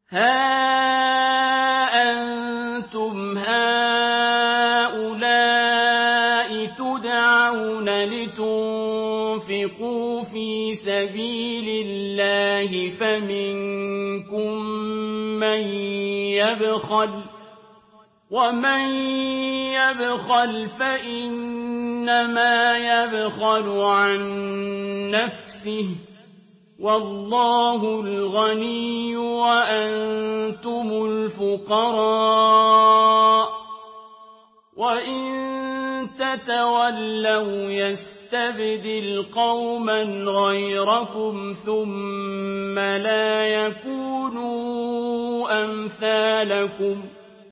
ها أنتم هؤلاء تدعون لتنفقوا في سبيل الله فمنكم من يبخل ومن يبخل فإنما يبخل عن نفسه والله الغني وأنتم الفقراء وإن تتولوا يستبدل قوما غيركم ثم لا يكونوا أمثالكم